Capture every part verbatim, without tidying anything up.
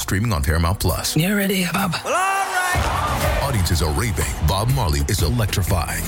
streaming on Paramount Plus. You ready, Bob? Well, all right. Audiences are raving. Bob Marley is electrifying.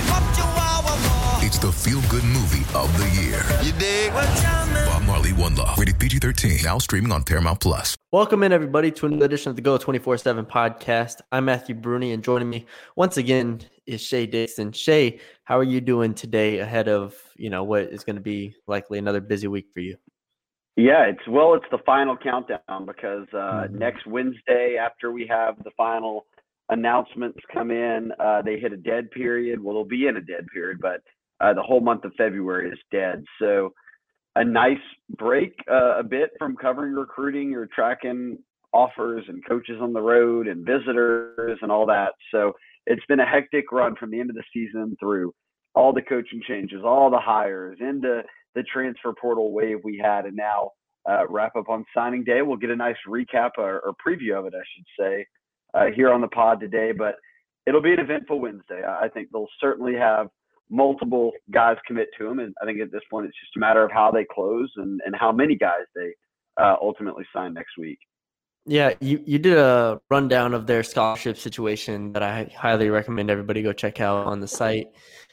It's the feel-good movie of the year. You dig? Bob Marley, One Love. Rated P G thirteen. Now streaming on Paramount Plus. Welcome in, everybody, to another edition of the Go twenty-four seven podcast. I'm Matthew Bruni, and joining me once again is Shay Dixon. Shay, how are you doing today ahead of, you know, what is going to be likely another busy week for you? Yeah, it's well, it's the final countdown because uh, Mm-hmm. next Wednesday, after we have the final announcements come in, uh, they hit a dead period. Well, they'll be in a dead period, but uh, the whole month of February is dead. So a nice break uh, a bit from covering recruiting. You're tracking offers and coaches on the road and visitors and all that. So it's been a hectic run from the end of the season through all the coaching changes, all the hires, into the transfer portal wave we had, and now uh, wrap up on signing day. We'll get a nice recap or, or preview of it, I should say, uh, here on the pod today. But it'll be an eventful Wednesday. I think they'll certainly have multiple guys commit to them, and I think at this point it's just a matter of how they close and, and how many guys they uh, ultimately sign next week. Yeah, you, you did a rundown of their scholarship situation that I highly recommend everybody go check out on the site.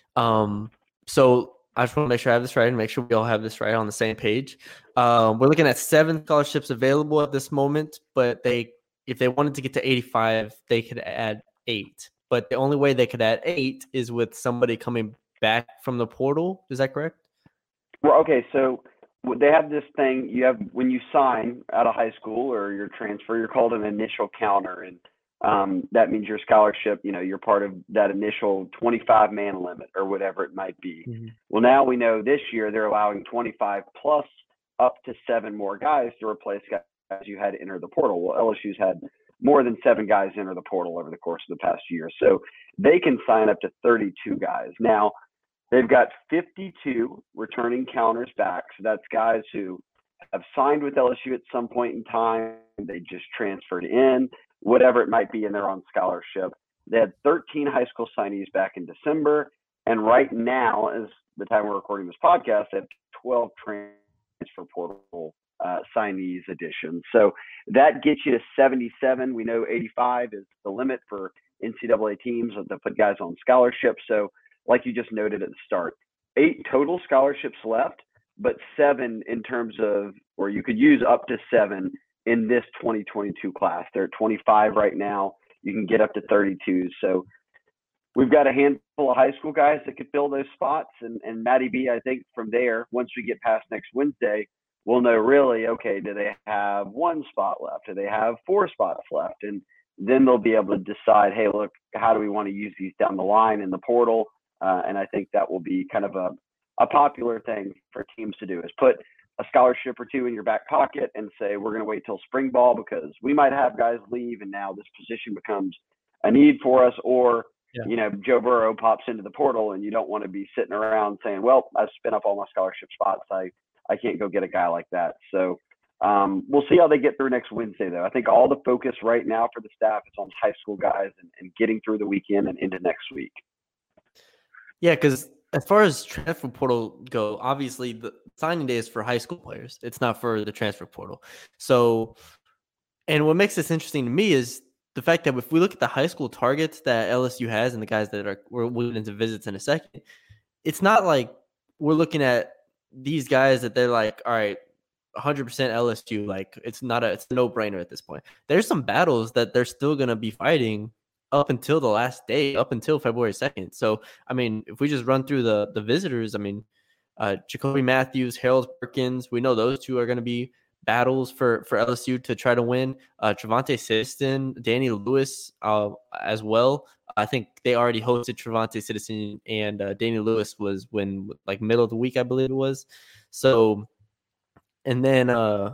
Um, so I just want to make sure I have this right and make sure we all have this right on the same page. Um, we're looking at seven scholarships available at this moment, but they, if they wanted to get to eighty-five, they could add eight. But the only way they could add eight is with somebody coming back from the portal. Is that correct? Well, okay, so they have this thing. You have when you sign out of high school or your transfer, you're called an initial counter, and um, that means your scholarship. You know, you're part of that initial twenty-five man limit or whatever it might be. Mm-hmm. Well, now we know this year they're allowing twenty-five plus up to seven more guys to replace guys you had enter the portal. Well, L S U's had more than seven guys enter the portal over the course of the past year, so they can sign up to thirty-two guys now. They've got fifty-two returning counters back. So that's guys who have signed with L S U at some point in time. They just transferred in, whatever it might be, and they're on scholarship. They had thirteen high school signees back in December. And right now, as the time we're recording this podcast, they have twelve transfer portal uh, signees additions. So that gets you to seventy-seven. We know eighty-five is the limit for N C double A teams that put guys on scholarship. So like you just noted at the start, eight total scholarships left, but seven in terms of, or you could use up to seven in this twenty twenty-two class. They're at twenty-five right now. You can get up to thirty-two. So we've got a handful of high school guys that could fill those spots. And, and Matty B, I think from there, once we get past next Wednesday, we'll know really, okay, do they have one spot left? Do they have four spots left? And then they'll be able to decide, hey, look, how do we want to use these down the line in the portal? Uh, and I think that will be kind of a, a popular thing for teams to do, is put a scholarship or two in your back pocket and say, we're going to wait till spring ball because we might have guys leave and now this position becomes a need for us. Or, yeah. you know, Joe Burrow pops into the portal and you don't want to be sitting around saying, well, I've spent up all my scholarship spots. I, I can't go get a guy like that. So um, we'll see how they get through next Wednesday, though. I think all the focus right now for the staff is on high school guys and, and getting through the weekend and into next week. Yeah, because as far as transfer portal go, obviously the signing day is for high school players. It's not for the transfer portal. So, and what makes this interesting to me is the fact that if we look at the high school targets that L S U has and the guys that are we're moving into visits in a second, it's not like we're looking at these guys that they're like, all right, one hundred percent L S U. Like it's not a it's a no brainer at this point. There's some battles that they're still going to be fighting up until the last day, up until February second. So, I mean, if we just run through the the visitors, I mean, uh, Jacoby Matthews, Harold Perkins, we know those two are going to be battles for, for L S U to try to win. Uh, Trevante Citizen, Danny Lewis uh, as well. I think they already hosted Trevante Citizen, and uh, Danny Lewis was when, like, middle of the week, I believe it was. So, and then, uh,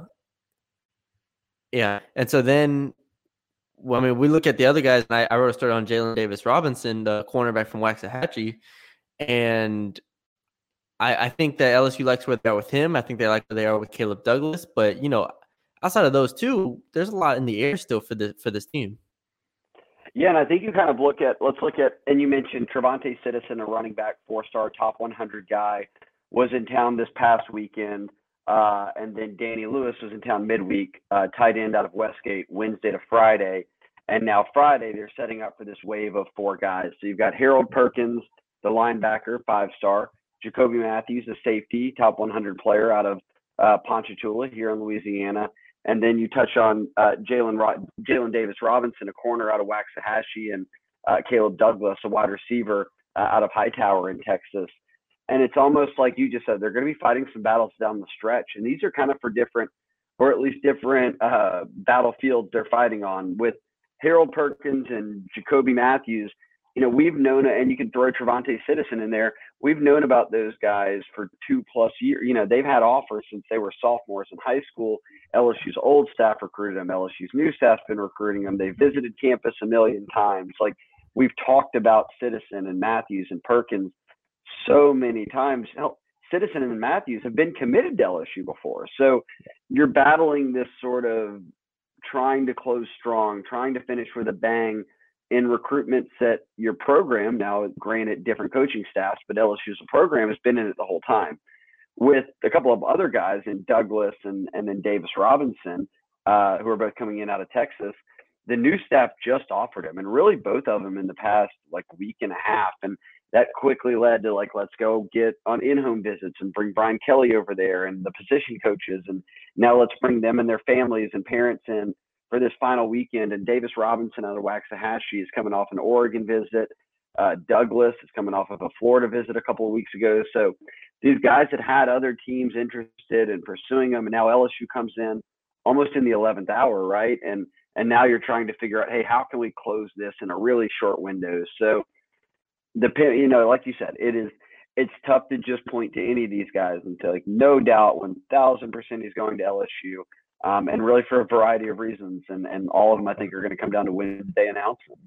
yeah, and so then, well, I mean, we look at the other guys, and I, I wrote a story on Jalen Davis Robinson, the cornerback from Waxahachie, and I, I think that L S U likes where they are with him. I think they like where they are with Caleb Douglas. But, you know, outside of those two, there's a lot in the air still for the for this team. Yeah, and I think you kind of look at, let's look at, and you mentioned Trevante Citizen, a running back, four-star, top one hundred guy, was in town this past weekend. Uh, and then Danny Lewis was in town midweek, uh, tight end out of Westgate, Wednesday to Friday. And now Friday, they're setting up for this wave of four guys. So you've got Harold Perkins, the linebacker, five-star, Jacoby Matthews, the safety, top one hundred player out of uh, Ponchatoula here in Louisiana. And then you touch on uh, Jalen Ro- Jalen Davis Robinson, a corner out of Waxahachie, and uh, Caleb Douglas, a wide receiver uh, out of Hightower in Texas. And it's almost like you just said, they're going to be fighting some battles down the stretch. And these are kind of for different, or at least different uh, battlefields they're fighting on. With Harold Perkins and Jacoby Matthews, you know, we've known, and you can throw Trevante Citizen in there. We've known about those guys for two plus years. You know, they've had offers since they were sophomores in high school. L S U's old staff recruited them. L S U's new staff's been recruiting them. They visited campus a million times. Like, we've talked about Citizen and Matthews and Perkins so many times. Hell, Citizen and Matthews have been committed to L S U before. So you're battling this sort of trying to close strong, trying to finish with a bang in recruitments that your program, now granted different coaching staffs, but L S U's program has been in it the whole time. With a couple of other guys in Douglas and, and then Davis Robinson, uh, who are both coming in out of Texas, the new staff just offered him, and really both of them in the past like week and a half. And that quickly led to like, let's go get on in-home visits and bring Brian Kelly over there and the position coaches. And now let's bring them and their families and parents in for this final weekend. And Davis Robinson out of Waxahachie is coming off an Oregon visit. Uh, Douglas is coming off of a Florida visit a couple of weeks ago. So these guys that had other teams interested in pursuing them, and now L S U comes in almost in the eleventh hour, right? And and now you're trying to figure out, hey, how can we close this in a really short window? So the you know, like you said, it is it's tough to just point to any of these guys and say, like, no doubt, one thousand percent he's going to L S U, um, and really for a variety of reasons, and and all of them I think are going to come down to Wednesday announcement.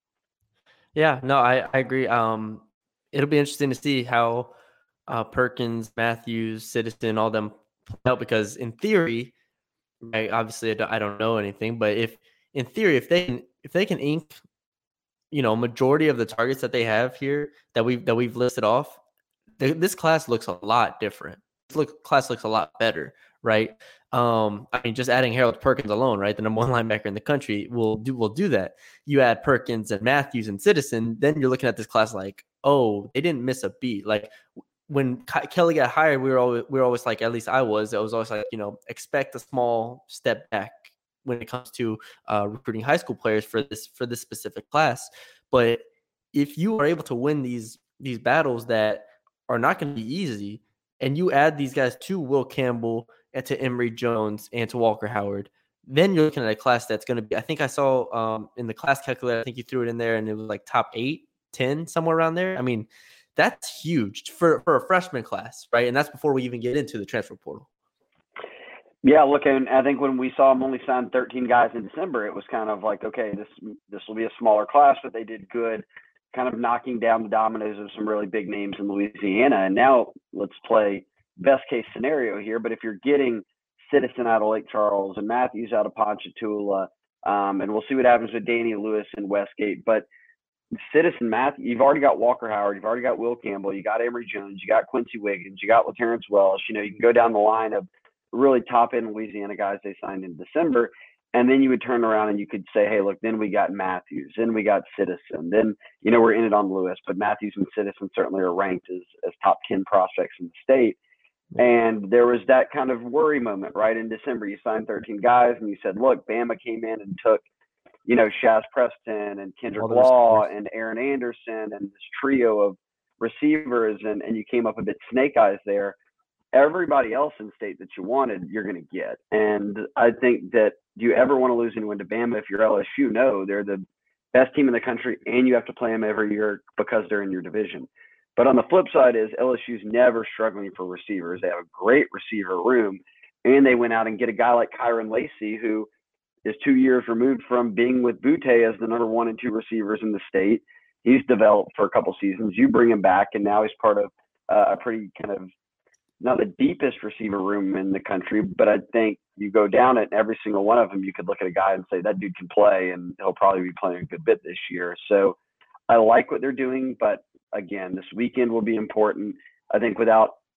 Yeah, no, I, I agree. Um, it'll be interesting to see how uh, Perkins, Matthews, Citizen, all them play out, because in theory, right, obviously I don't, I don't know anything, but if in theory, if they can, if they can ink, you know, majority of the targets that they have here that we've that we've listed off, th- this class looks a lot different. This look, class looks a lot better, right? Um, I mean, just adding Harold Perkins alone, right, the number one linebacker in the country, will do will do that. You add Perkins and Matthews and Citizen, then you're looking at this class like, oh, they didn't miss a beat. Like when Ke- Kelly got hired, we were always we were always like, at least I was, I was always like, you know, expect a small step back when it comes to uh, recruiting high school players for this for this specific class. But if you are able to win these these battles that are not going to be easy, and you add these guys to Will Campbell and to Emory Jones and to Walker Howard, then you're looking at a class that's going to be, I think I saw um, in the class calculator, I think you threw it in there and it was like top eight, ten, somewhere around there. I mean, that's huge for, for a freshman class, right? And that's before we even get into the transfer portal. Yeah, look, and I think when we saw them only sign thirteen guys in December, it was kind of like, okay, this this will be a smaller class, but they did good, kind of knocking down the dominoes of some really big names in Louisiana. And now let's play best case scenario here. But if you're getting Citizen out of Lake Charles and Matthews out of Ponchatoula, um, and we'll see what happens with Danny Lewis and Westgate. But Citizen Matthew, you've already got Walker Howard, you've already got Will Campbell, you got Emory Jones, you got Quincy Wiggins, you got LaTerrence Welsh. You know, you can go down the line of really top end Louisiana guys they signed in December. And then you would turn around and you could say, hey, look, then we got Matthews, then we got Citizen, then, you know, we're in it on Lewis, but Matthews and Citizen certainly are ranked as, as top ten prospects in the state. And there was that kind of worry moment, right? In December, you signed thirteen guys and you said, look, Bama came in and took, you know, Shaz Preston and Kendrick Law and Aaron Anderson and this trio of receivers, and, and you came up a bit snake eyes there. Everybody else in state that you wanted, you're going to get. And I think that, do you ever want to lose anyone to Bama if you're L S U? No, they're the best team in the country, and you have to play them every year because they're in your division. But on the flip side is L S U's never struggling for receivers. They have a great receiver room, and they went out and get a guy like Kyron Lacey, who is two years removed from being with Butte as the number one and two receivers in the state. He's developed for a couple seasons. You bring him back, and now he's part of uh, a pretty kind of, not the deepest receiver room in the country, but I think you go down it, and every single one of them, you could look at a guy and say, that dude can play, and he'll probably be playing a good bit this year. So I like what they're doing, but again, this weekend will be important. I think without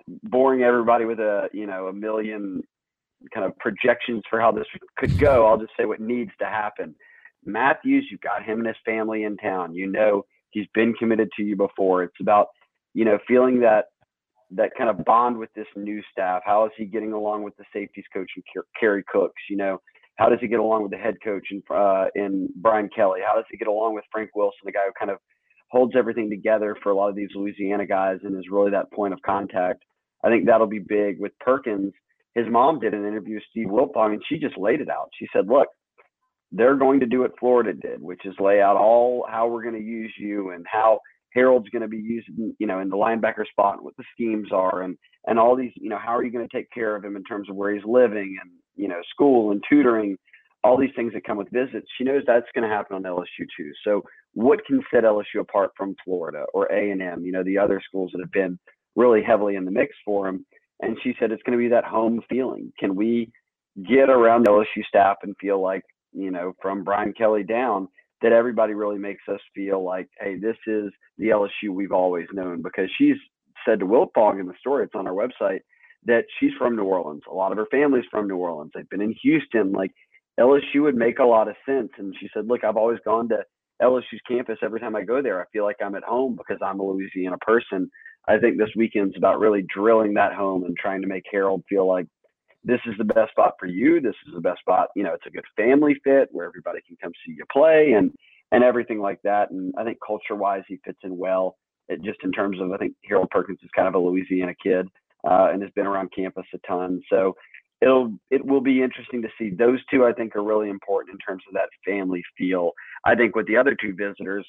boring everybody with a, you know, a million kind of projections for how this could go, I'll just say what needs to happen. Matthews, you've got him and his family in town. You know, he's been committed to you before. It's about, you know, feeling that that kind of bond with this new staff. How is he getting along with the safeties coach and Kerry Cooks? You know, how does he get along with the head coach and uh, in Brian Kelly? How does he get along with Frank Wilson, the guy who kind of holds everything together for a lot of these Louisiana guys and is really that point of contact? I think that'll be big. With Perkins, his mom did an interview with Steve Wiltfong, and she just laid it out. She said, look, they're going to do what Florida did, which is lay out all how we're going to use you and how Harold's going to be used, you know, in the linebacker spot and what the schemes are and, and all these, you know, how are you going to take care of him in terms of where he's living and, you know, school and tutoring, all these things that come with visits. She knows that's going to happen on L S U too. So what can set L S U apart from Florida or A and M, you know, the other schools that have been really heavily in the mix for him? And she said, it's going to be that home feeling. Can we get around the L S U staff and feel like, you know, from Brian Kelly down, that everybody really makes us feel like, hey, this is the L S U we've always known? Because she's said to Wiltfong in the story, it's on our website, that she's from New Orleans. A lot of her family's from New Orleans. They've been in Houston. Like, L S U would make a lot of sense. And she said, look, I've always gone to L S U's campus. Every time I go there, I feel like I'm at home because I'm a Louisiana person. I think this weekend's about really drilling that home and trying to make Harold feel like this is the best spot for you. This is the best spot. You know, it's a good family fit where everybody can come see you play and, and everything like that. And I think culture wise, he fits in well. It just in terms of, I think Harold Perkins is kind of a Louisiana kid uh, and has been around campus a ton. So it'll, it will be interesting to see. Those two, I think, are really important in terms of that family feel. I think with the other two visitors,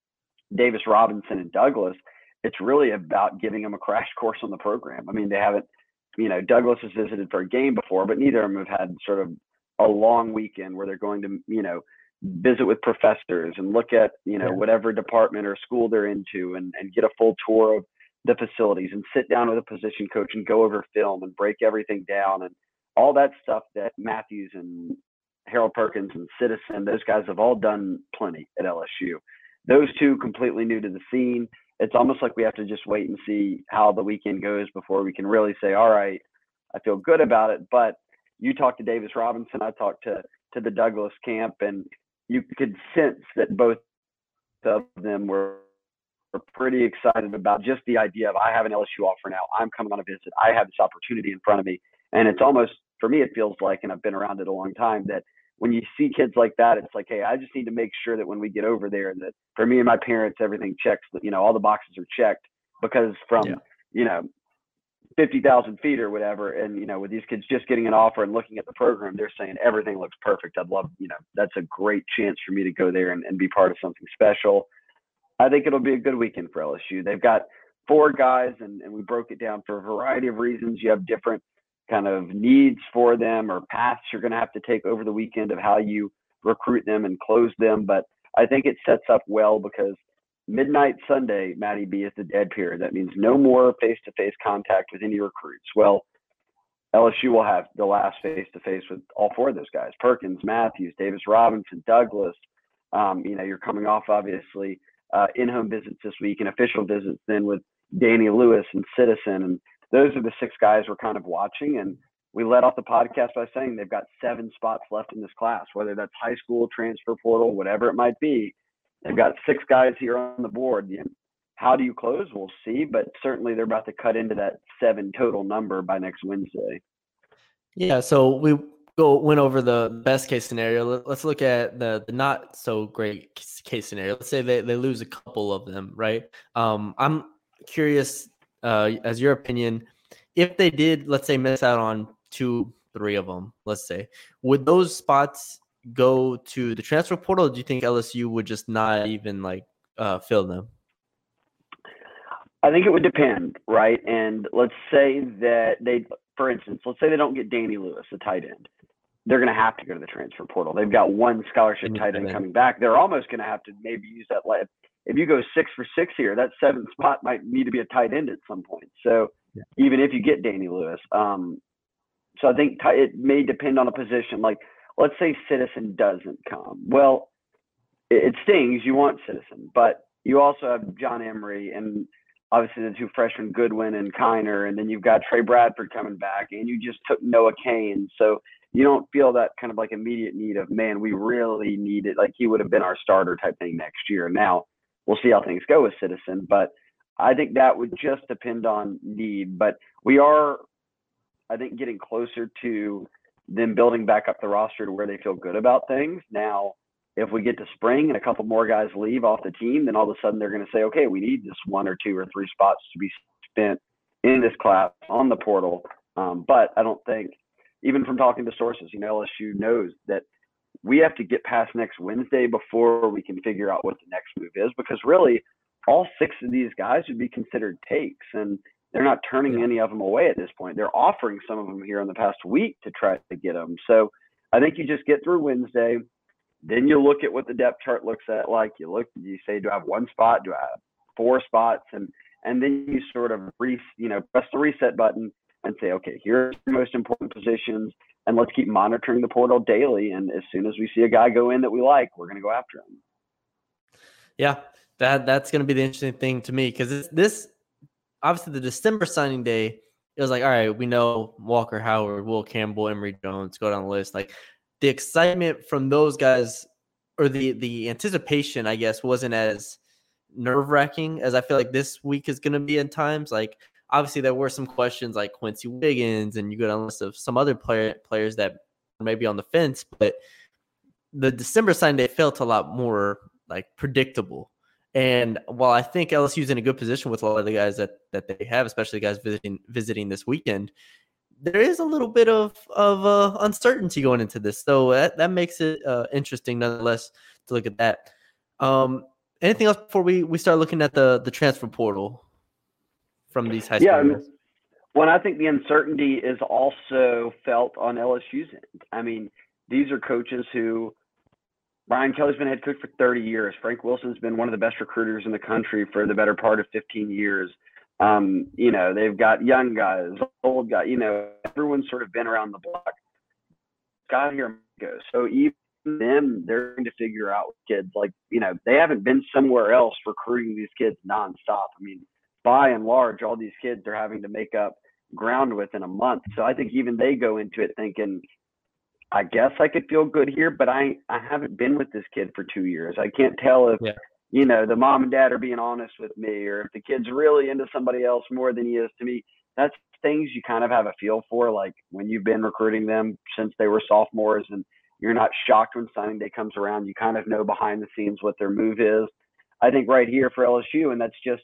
Davis Robinson and Douglas, it's really about giving them a crash course on the program. I mean, they haven't, you know, Douglas has visited for a game before, but neither of them have had sort of a long weekend where they're going to, you know, visit with professors and look at, you know, yeah. whatever department or school they're into and, and get a full tour of the facilities and sit down with a position coach and go over film and break everything down and all that stuff that Matthews and Harold Perkins and Citizen, those guys have all done plenty at L S U. Those two completely new to the scene. It's almost like we have to just wait and see how the weekend goes before we can really say, all right, I feel good about it. But you talked to Davis Robinson, I talked to, to the Douglas camp, and you could sense that both of them were, were pretty excited about just the idea of, I have an L S U offer now. I'm coming on a visit. I have this opportunity in front of me. And it's almost, for me, it feels like, and I've been around it a long time, that when you see kids like that, it's like, hey, I just need to make sure that when we get over there, that for me and my parents, everything checks, you know, all the boxes are checked, because from, yeah. you know, fifty thousand feet or whatever. And, you know, with these kids just getting an offer and looking at the program, they're saying everything looks perfect. I'd love, you know, that's a great chance for me to go there and, and be part of something special. I think it'll be a good weekend for L S U. They've got four guys, and, and we broke it down for a variety of reasons. You have different kind of needs for them or paths you're going to have to take over the weekend of how you recruit them and close them. But I think it sets up well, because midnight Sunday, Matty B, is the dead period. That means no more face-to-face contact with any recruits. Well, L S U will have the last face-to-face with all four of those guys: Perkins, Matthews, Davis Robinson, Douglas. Um, you know, you're coming off, obviously, uh, in-home visits this week and official visits then with Danny Lewis and Citizen. And those are the six guys we're kind of watching. And we let off the podcast by saying they've got seven spots left in this class, whether that's high school, transfer portal, whatever it might be. They've got six guys here on the board. How do you close? We'll see. But certainly they're about to cut into that seven total number by next Wednesday. Yeah, so we go went over the best case scenario. Let's look at the, the not so great case scenario. Let's say they, they lose a couple of them, right? Um, I'm curious, uh, as your opinion, if they did, let's say, miss out on two, three of them, let's say, would those spots go to the transfer portal? Or do you think L S U would just not even like uh, fill them? I think it would depend, right? And let's say that they, for instance, let's say they don't get Danny Lewis, the tight end. They're going to have to go to the transfer portal. They've got one scholarship tight end coming back. They're almost going to have to maybe use that. If you go six for six here, that seventh spot might need to be a tight end at some point. So yeah. even if you get Danny Lewis, um, so I think t- it may depend on a position. Like, let's say Citizen doesn't come. Well, it, it stings. You want Citizen, but you also have John Emery and obviously the two freshmen, Goodwin and Kiner, and then you've got Trey Bradford coming back, and you just took Noah Kane. So you don't feel that kind of like immediate need of, man, we really need it. Like he would have been our starter type thing next year. Now we'll see how things go with Citizen, but I think that would just depend on need. But we are, I think, getting closer to them building back up the roster to where they feel good about things. Now, if we get to spring and a couple more guys leave off the team, then all of a sudden they're going to say, okay, we need this one or two or three spots to be spent in this class on the portal. Um, but I don't think, even from talking to sources, you know, L S U knows that we have to get past next Wednesday before we can figure out what the next move is, because really all six of these guys would be considered takes, and they're not turning yeah. any of them away at this point. They're offering some of them here in the past week to try to get them. So I think you just get through Wednesday. Then you look at what the depth chart looks at like. You look, you say, do I have one spot? Do I have four spots? And and then you sort of re, you know, press the reset button and say, okay, here's the most important positions, and let's keep monitoring the portal daily. And as soon as we see a guy go in that we like, we're going to go after him. Yeah, that that's going to be the interesting thing to me, because this, this obviously the December signing day, it was like, all right, we know Walker Howard, Will Campbell, Emory Jones, go down the list. Like, the excitement from those guys, or the the anticipation, I guess, wasn't as nerve-wracking as I feel like this week is going to be at times. Like, obviously, there were some questions like Quincy Wiggins, and you go down the list of some other player, players that may be on the fence, but the December signing day felt a lot more like predictable. And while I think L S U's in a good position with a lot of the guys that, that they have, especially guys visiting visiting this weekend, there is a little bit of of uh, uncertainty going into this, so that, that makes it uh, interesting nonetheless to look at that. Um, anything else before we, we start looking at the the transfer portal from these high school yeah, guys? Well, I think the uncertainty is also felt on L S U's end. I mean, these are coaches who, Brian Kelly's been head coach for thirty years. Frank Wilson's been one of the best recruiters in the country for the better part of fifteen years. Um, you know, they've got young guys, old guys, you know, everyone's sort of been around the block. Got here goes. So even them, they're going to figure out kids like, you know, they haven't been somewhere else recruiting these kids nonstop. I mean, by and large, all these kids are having to make up ground within a month. So I think even they go into it thinking, I guess I could feel good here, but I, I haven't been with this kid for two years. I can't tell if, yeah. you know, the mom and dad are being honest with me, or if the kid's really into somebody else more than he is to me. That's things you kind of have a feel for, like when you've been recruiting them since they were sophomores and you're not shocked when signing day comes around. You kind of know behind the scenes what their move is. I think right here for L S U, and that's just,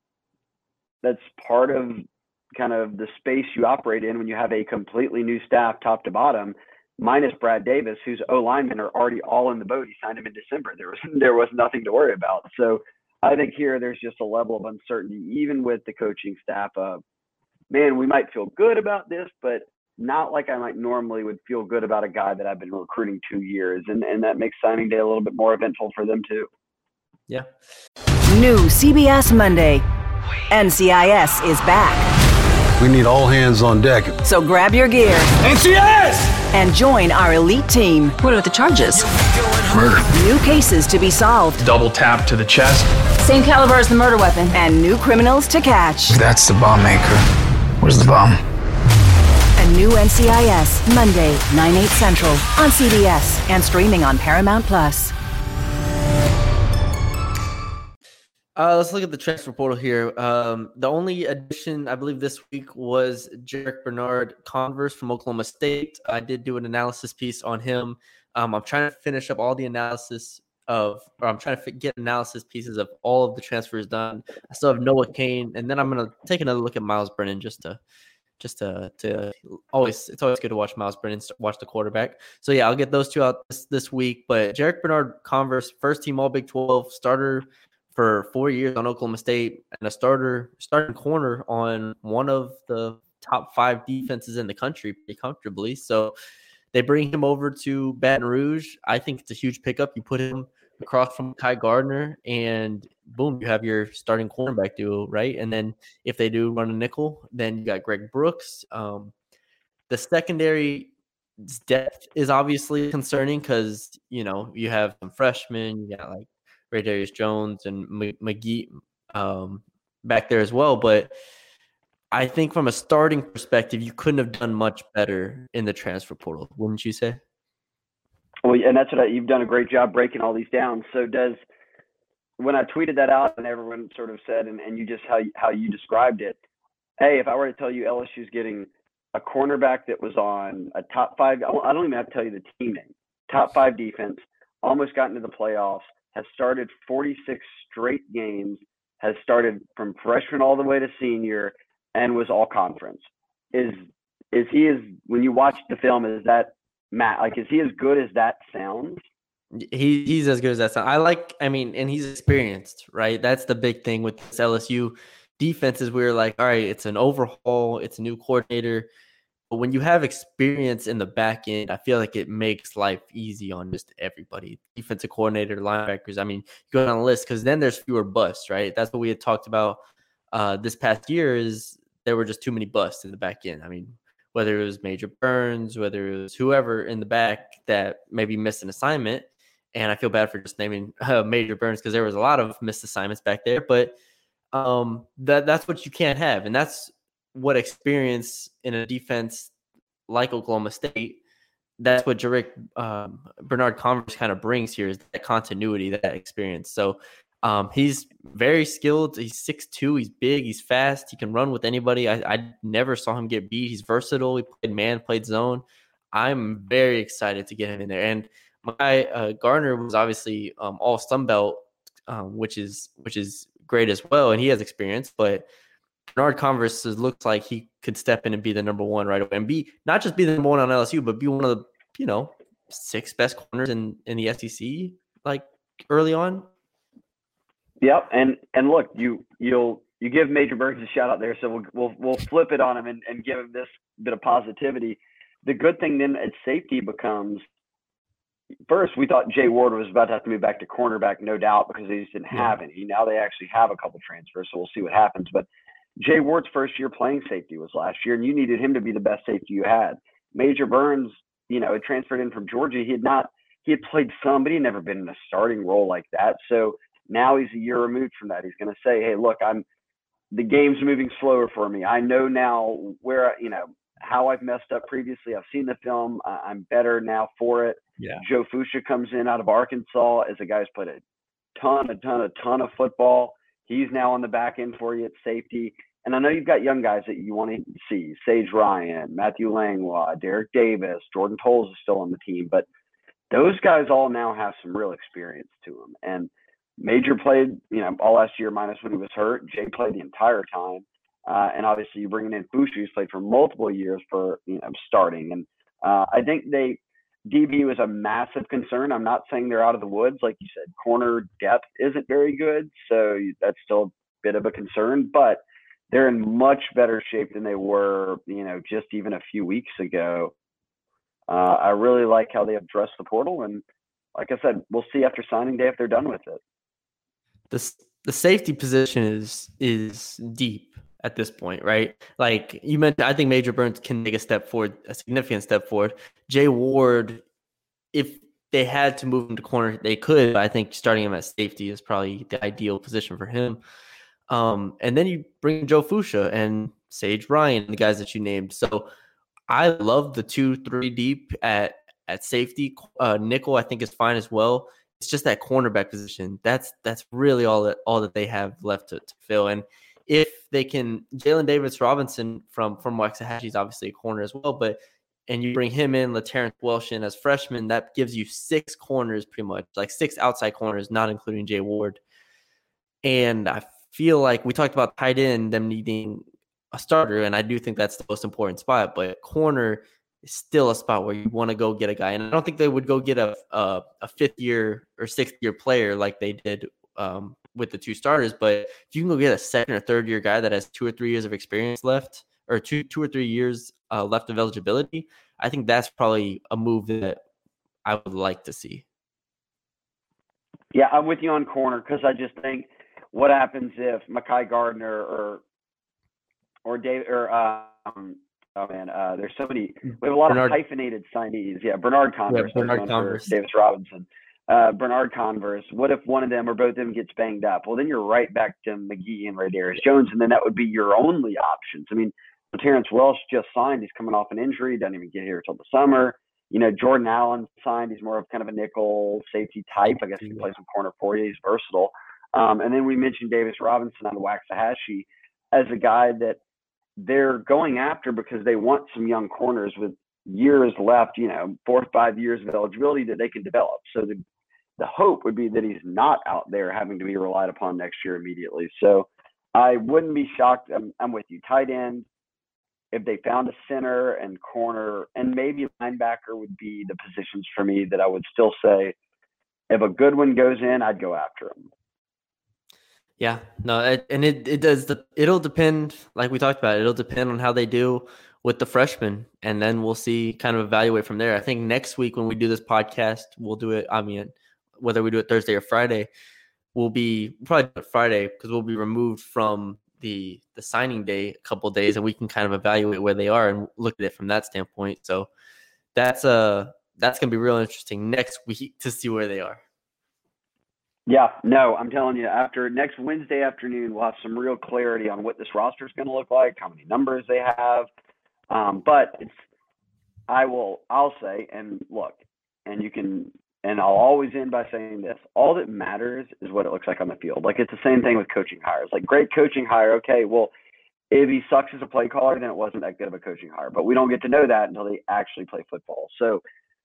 that's part of kind of the space you operate in when you have a completely new staff top to bottom, minus Brad Davis, whose O linemen are already all in the boat. He signed him in December. There was there was nothing to worry about. So I think here there's just a level of uncertainty, even with the coaching staff of, man, we might feel good about this, but not like I might normally would feel good about a guy that I've been recruiting two years. And, and that makes signing day a little bit more eventful for them too. Yeah. New C B S Monday. N C I S is back. We need all hands on deck. So grab your gear. N C I S! And join our elite team. What are the charges? Murder. New cases to be solved. Double tap to the chest. Same caliber as the murder weapon. And new criminals to catch. That's the bomb maker. Where's the bomb? A new N C I S, Monday, nine, eight Central, on C B S and streaming on Paramount Plus. Uh, let's look at the transfer portal here. Um, the only addition, I believe, this week was Jarek Bernard Converse from Oklahoma State. I did do an analysis piece on him. Um, I'm trying to finish up all the analysis of, or I'm trying to get analysis pieces of all of the transfers done. I still have Noah Kane, and then I'm going to take another look at Miles Brennan just to, just to, to always, it's always good to watch Miles Brennan, watch the quarterback. So yeah, I'll get those two out this, this week. But Jarek Bernard Converse, first team All Big twelve starter for four years on Oklahoma State, and a starter starting corner on one of the top five defenses in the country pretty comfortably. So they bring him over to Baton Rouge. I think it's a huge pickup. You put him across from Kai Gardner, and boom, you have your starting cornerback duo, right? And then if they do run a nickel, then you got Greg Brooks. Um, the secondary depth is obviously concerning because, you know, you have some freshmen, you got like Ray Darius Jones and McGee, um, back there as well. But I think from a starting perspective, you couldn't have done much better in the transfer portal, wouldn't you say? Well, and that's what I, you've done a great job breaking all these down. So does when I tweeted that out and everyone sort of said, and, and you just how how you described it, hey, if I were to tell you L S U's getting a cornerback that was on a top five, I don't even have to tell you the team name, top five defense, almost got into the playoffs, has started forty-six straight games, has started from freshman all the way to senior, and was all conference. Is is he as when you watch the film, is that Matt, like, is he as good as that sounds? He he's as good as that sounds. I like, I mean, and he's experienced, right? That's the big thing with this L S U defense is we're like, all right, it's an overhaul, it's a new coordinator. But when you have experience in the back end, I feel like it makes life easy on just everybody. Defensive coordinator, linebackers. I mean, you go down the list because then there's fewer busts, right? That's what we had talked about uh, this past year is there were just too many busts in the back end. I mean, whether it was Major Burns, whether it was whoever in the back that maybe missed an assignment. And I feel bad for just naming uh, Major Burns because there was a lot of missed assignments back there. But um, that that's what you can't have. And that's what experience in a defense like Oklahoma State, that's what Jarek um, Bernard Converse kind of brings here is that continuity, that experience. So um, he's very skilled. He's six two. He's big. He's fast. He can run with anybody. I, I never saw him get beat. He's versatile. He played man, played zone. I'm very excited to get him in there. And my guy uh, Gardner was obviously um, all Sun Belt, um, which is which is great as well, and he has experience. But Bernard Converse looks like he could step in and be the number one right away, and be not just be the number one on L S U, but be one of the you know six best corners in, in the S E C like early on. Yep, and and look, you you'll you give Major Burns a shout out there, so we'll we'll, we'll flip it on him and, and give him this bit of positivity. The good thing then at safety becomes, first we thought Jay Ward was about to have to move back to cornerback, no doubt, because they just didn't Yeah. have any. Now they actually have a couple transfers, so we'll see what happens. But Jay Ward's first year playing safety was last year, and you needed him to be the best safety you had. Major Burns, you know, had transferred in from Georgia. He had not he had played some, but he had never been in a starting role like that. So now he's a year removed from that. He's going to say, hey, look, I'm the game's moving slower for me. I know now where, you know, how I've messed up previously. I've seen the film. I'm better now for it. Yeah. Joe Fuchsia comes in out of Arkansas as a guy who's played a ton, a ton, a ton of football. He's now on the back end for you at safety. And I know you've got young guys that you want to see. Sage Ryan, Matthew Langlois, Derek Davis, Jordan Tolles is still on the team. But those guys all now have some real experience to them. And Major played, you know, all last year minus when he was hurt. Jay played the entire time. Uh, and obviously you're bringing in Fuchsia, who's played for multiple years for, you know, starting. And uh, I think they D B was a massive concern. I'm not saying they're out of the woods. Like you said, corner depth isn't very good. So that's still a bit of a concern. But they're in much better shape than they were, you know, just even a few weeks ago. Uh, I really like how they have addressed the portal. And like I said, we'll see after signing day if they're done with it. The, the safety position is is deep at this point, right? Like you mentioned, I think Major Burns can take a step forward, a significant step forward. Jay Ward, if they had to move him to corner, they could. But I think starting him at safety is probably the ideal position for him. Um, and then you bring Joe Fuchsia and Sage Ryan, the guys that you named. So I love the two, three deep at at safety. Uh, nickel, I think, is fine as well. It's just that cornerback position. That's that's really all that all that they have left to, to fill. And if they can, Jalen Davis Robinson from from Waxahachie is obviously a corner as well, but and you bring him in, LaTerrence Welsh in as freshman, that gives you six corners pretty much, like six outside corners, not including Jay Ward. And I feel like we talked about tight end, them needing a starter, and I do think that's the most important spot, but corner is still a spot where you want to go get a guy. And I don't think they would go get a a, a fifth year or sixth year player like they did um, with the two starters. But if you can go get a second or third year guy that has two or three years of experience left, or two two or three years uh, left of eligibility, I think that's probably a move that I would like to see. Yeah, I'm with you on corner because I just think what happens if Mekhi Gardner or or Dave or um, oh man, uh, there's so many. We have a lot Bernard, of hyphenated signees. Yeah, Bernard Converse, yeah, Bernard Converse. Davis Robinson. uh, Bernard Converse. What if one of them or both of them gets banged up? Well, then you're right back to McGee and Radarius Jones, and then that would be your only options. I mean, Terrence Welsh just signed. He's coming off an injury. Doesn't even get here until the summer. You know, Jordan Allen signed. He's more of kind of a nickel safety type. I guess he can play some corner for you. He's versatile. Um, and then we mentioned Davis Robinson on the Waxahachie as a guy that they're going after because they want some young corners with years left, you know, four or five years of eligibility that they can develop. So the the hope would be that he's not out there having to be relied upon next year immediately. So I wouldn't be shocked. I'm, I'm with you. Tight end, if they found a center and corner and maybe linebacker would be the positions for me that I would still say if a good one goes in, I'd go after him. Yeah, no, it, and it, it does. The, it'll depend, like we talked about, it'll depend on how they do with the freshmen, and then we'll see, kind of evaluate from there. I think next week when we do this podcast, we'll do it. I mean, whether we do it Thursday or Friday, we'll be probably do it Friday because we'll be removed from the the signing day a couple of days, and we can kind of evaluate where they are and look at it from that standpoint. So that's uh that's gonna be real interesting next week to see where they are. Yeah, no, I'm telling you, after next Wednesday afternoon, we'll have some real clarity on what this roster is going to look like, how many numbers they have. Um, but it's, I will, I'll say, and look, and you can, and I'll always end by saying this: all that matters is what it looks like on the field. Like it's the same thing with coaching hires. Like great coaching hire, okay, well, if he sucks as a play caller, then it wasn't that good of a coaching hire. But we don't get to know that until they actually play football. So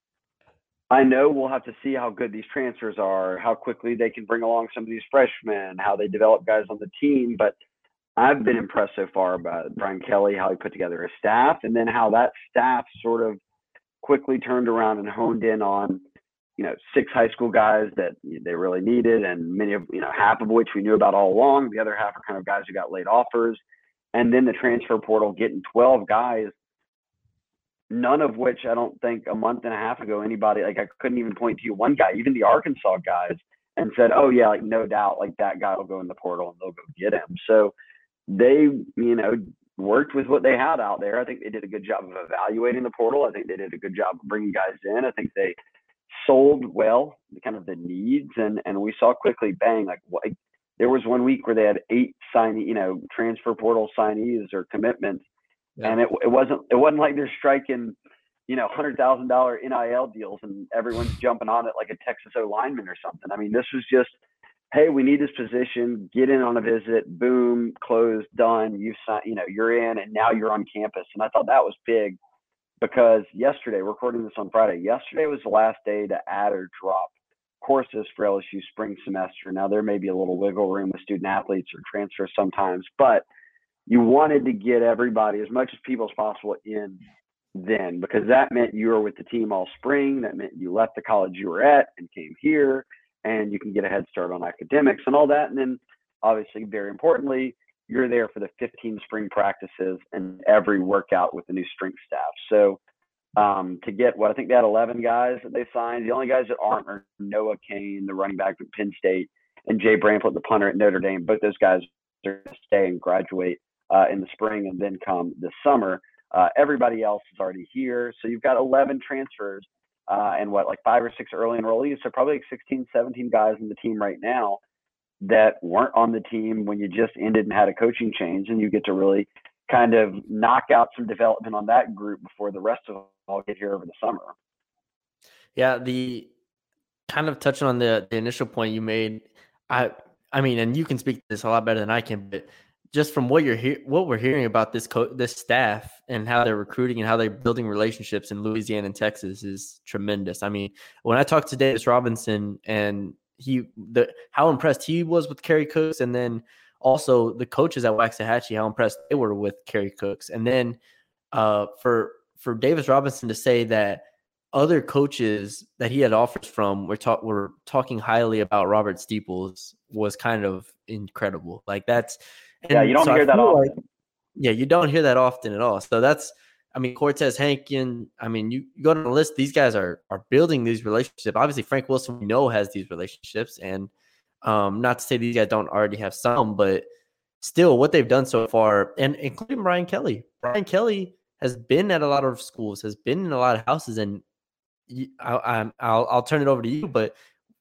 I know we'll have to see how good these transfers are, how quickly they can bring along some of these freshmen, how they develop guys on the team. But I've been impressed so far by Brian Kelly, how he put together a staff, and then how that staff sort of quickly turned around and honed in on, you know, six high school guys that they really needed, and many of, you know, half of which we knew about all along. The other half are kind of guys who got late offers. And then the transfer portal getting twelve guys, none of which I don't think a month and a half ago anybody, like I couldn't even point to you one guy, even the Arkansas guys, and said, oh yeah, like no doubt, like that guy will go in the portal and they'll go get him. So they, you know, worked with what they had out there. I think they did a good job of evaluating the portal. I think they did a good job of bringing guys in. I think they sold well, kind of the needs, and and we saw quickly, bang, like what. There was one week where they had eight sign, you know, transfer portal signees or commitments, yeah. and it it wasn't it wasn't like they're striking, you know, hundred thousand dollar N I L deals and everyone's jumping on it like a Texas O lineman or something. I mean, this was just, hey, we need this position, get in on a visit, boom, closed, done. You sign, you know, you're in, and now you're on campus. And I thought that was big because yesterday, recording this on Friday, yesterday was the last day to add or drop courses for L S U spring semester. Now there may be a little wiggle room with student athletes or transfers sometimes, but you wanted to get everybody, as much as people as possible, in then, because that meant you were with the team all spring. That meant you left the college you were at and came here, and you can get a head start on academics and all that. And then obviously, very importantly, you're there for the fifteen spring practices and every workout with the new strength staff. So Um, to get what I think they had eleven guys that they signed. The only guys that aren't are Noah Kane, the running back at Penn State, and Jay Bramplett, the punter at Notre Dame. Both those guys are going to stay and graduate uh, in the spring and then come this summer. Uh, everybody else is already here. So you've got eleven transfers uh, and what, like five or six early enrollees. So probably like sixteen, seventeen guys in the team right now that weren't on the team when you just ended and had a coaching change, and you get to really kind of knock out some development on that group before the rest of them all get here over the summer. Yeah, the kind of touching on the, the initial point you made, I I mean, and you can speak to this a lot better than I can, but just from what you're he- what we're hearing about this co- this staff and how they're recruiting and how they're building relationships in Louisiana and Texas is tremendous. I mean, when I talked to Davis Robinson and he the how impressed he was with Kerry Cooks, and then also the coaches at Waxahachie, how impressed they were with Kerry Cooks. And then uh, for for Davis Robinson to say that other coaches that he had offers from were, talk, were talking highly about Robert Steeples was kind of incredible. Like that's yeah, you don't so hear that often. Like, yeah, you don't hear that often at all. So that's, I mean, Cortez Hankin. I mean, you, you go to the list; these guys are are building these relationships. Obviously, Frank Wilson we know has these relationships, and Um, not to say these guys don't already have some, but still what they've done so far, and including Brian Kelly. Brian Kelly has been at a lot of schools, has been in a lot of houses, and I, I, I'll, I'll turn it over to you. But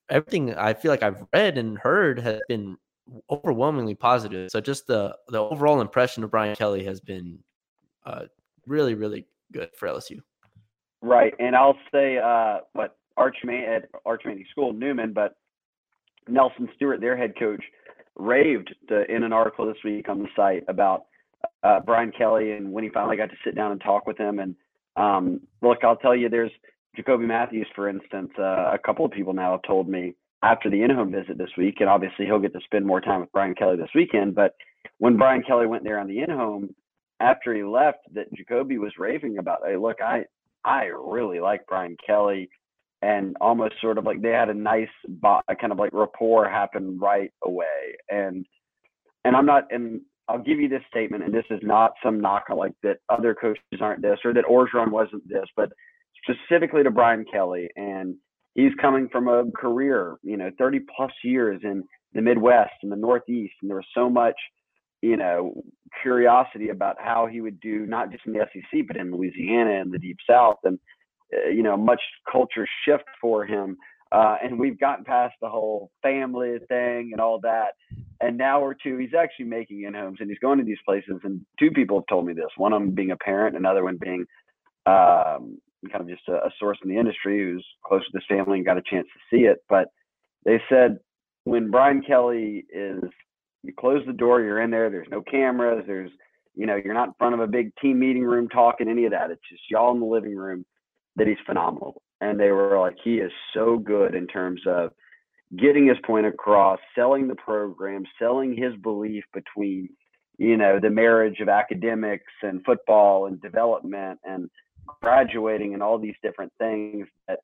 everything I feel like I've read and heard has been overwhelmingly positive. So just the the overall impression of Brian Kelly has been uh, really, really good for L S U. Right, and I'll say uh, what Archman at Archman School Newman, but Nelson Stewart, their head coach, raved to, in an article this week on the site about uh, Brian Kelly and when he finally got to sit down and talk with him. And um, look, I'll tell you, there's Jacoby Matthews, for instance. Uh, a couple of people now have told me after the in-home visit this week, and obviously he'll get to spend more time with Brian Kelly this weekend. But when Brian Kelly went there on the in-home, after he left, that Jacoby was raving about, hey, look, I I really like Brian Kelly, and almost sort of like they had a nice kind of like rapport happen right away. And and I'm not, and I'll give you this statement, and this is not some knock on like that other coaches aren't this or that Orgeron wasn't this, but specifically to Brian Kelly. And he's coming from a career, you know, thirty plus years in the Midwest and the Northeast, and there was so much, you know, curiosity about how he would do, not just in the S E C, but in Louisiana and the Deep South, and, uh, you know, much culture shift for him. Uh, and we've gotten past the whole family thing and all that. And now we're two, he's actually making in-homes, and he's going to these places. And two people have told me this, one of them being a parent, another one being um, kind of just a, a source in the industry who's close to this family and got a chance to see it. But they said when Brian Kelly is, you close the door, you're in there, there's no cameras, there's, you know, you're not in front of a big team meeting room talking any of that. It's just y'all in the living room, that he's phenomenal. And they were like, he is so good in terms of getting his point across, selling the program, selling his belief between, you know, the marriage of academics and football and development and graduating and all these different things. That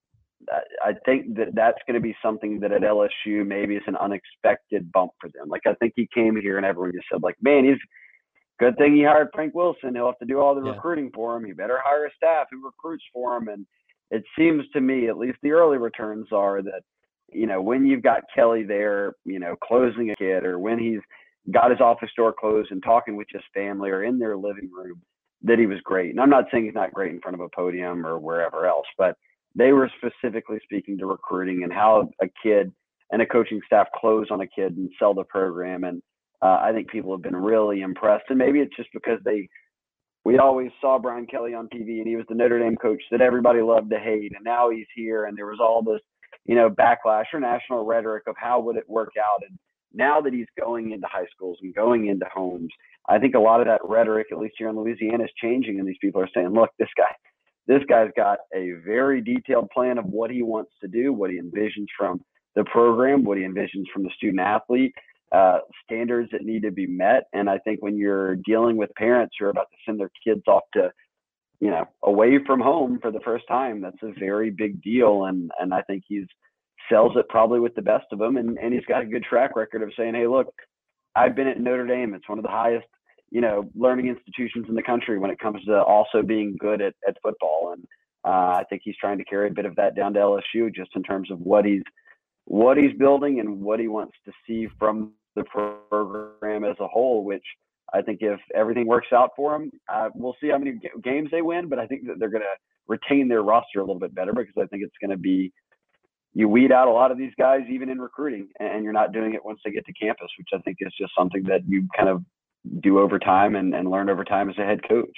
I think that that's going to be something that at L S U maybe is an unexpected bump for them. Like, I think he came here and everyone just said, like, man, he's good thing he hired Frank Wilson. He'll have to do all the yeah. recruiting for him. He better hire a staff who recruits for him. And it seems to me, at least the early returns are that, you know, when you've got Kelly there, you know, closing a kid, or when he's got his office door closed and talking with his family or in their living room, that he was great. And I'm not saying he's not great in front of a podium or wherever else, but they were specifically speaking to recruiting and how a kid and a coaching staff close on a kid and sell the program. And uh, I think people have been really impressed. And maybe it's just because they, we always saw Brian Kelly on T V and he was the Notre Dame coach that everybody loved to hate. And now he's here and there was all this, you know, backlash or national rhetoric of how would it work out. And now that he's going into high schools and going into homes, I think a lot of that rhetoric, at least here in Louisiana, is changing. And these people are saying, look, this guy, this guy's got a very detailed plan of what he wants to do, what he envisions from the program, what he envisions from the student athlete, uh, standards that need to be met. And I think when you're dealing with parents who are about to send their kids off to, you know, away from home for the first time, that's a very big deal. And and I think he's sells it probably with the best of them. And, and he's got a good track record of saying, hey, look, I've been at Notre Dame. It's one of the highest, you know, learning institutions in the country when it comes to also being good at, at football. And uh, I think he's trying to carry a bit of that down to L S U just in terms of what he's, what he's building and what he wants to see from the program as a whole, which I think if everything works out for him, uh, we'll see how many g- games they win, but I think that they're going to retain their roster a little bit better because I think it's going to be, you weed out a lot of these guys, even in recruiting, and you're not doing it once they get to campus, which I think is just something that you kind of do over time and, and learn over time as a head coach.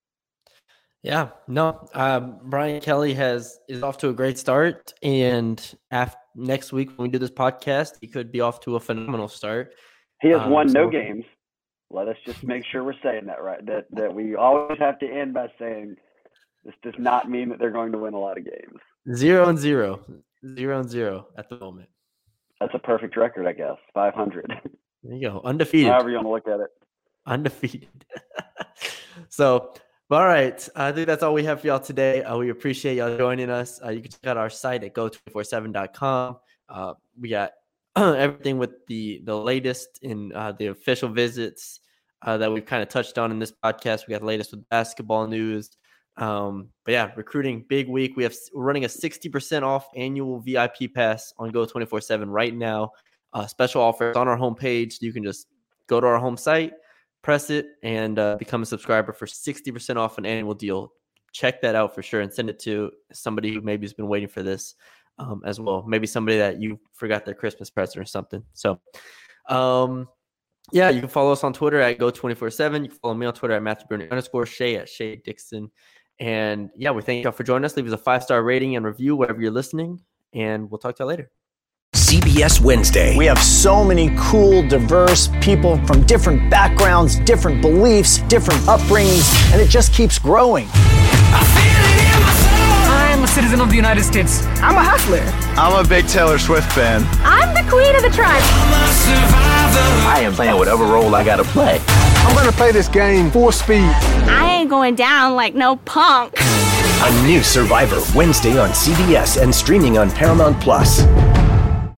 Yeah, no, um, Brian Kelly has is off to a great start, and after next week when we do this podcast, he could be off to a phenomenal start. He has um, won so no games. Let us just make sure we're saying that right. That that we always have to end by saying this does not mean that they're going to win a lot of games. Zero and zero, zero and zero at the moment. That's a perfect record, I guess. five hundred. There you go, undefeated. However you want to look at it. Undefeated. So. All right. I think that's all we have for y'all today. Uh, we appreciate y'all joining us. Uh, you can check out our site at go two four seven dot com. Uh, we got everything with the, the latest in uh, the official visits uh, that we've kind of touched on in this podcast. We got the latest with basketball news. Um, but yeah, recruiting, big week. We have we're running a sixty percent off annual V I P pass on Go two four seven right now. Uh, special offers on our homepage. You can just go to our home site, press it, and uh, become a subscriber for sixty percent off an annual deal. Check that out for sure and send it to somebody who maybe has been waiting for this. um, as well. Maybe somebody that you forgot their Christmas present or something. So, um, yeah, you can follow us on Twitter at go two four seven. You can follow me on Twitter at Matthew Bruni underscore Shay at Shay Dixon. And yeah, we thank y'all for joining us. Leave us a five-star rating and review wherever you're listening. And we'll talk to y'all later. C B S Wednesday. We have so many cool, diverse people from different backgrounds, different beliefs, different upbringings, and it just keeps growing. I'm a citizen of the United States. I'm a hustler. I'm a big Taylor Swift fan. I'm the queen of the tribe. I am playing whatever role I gotta play. I'm gonna play this game full speed. I ain't going down like no punk. A new Survivor Wednesday on C B S and streaming on Paramount Plus.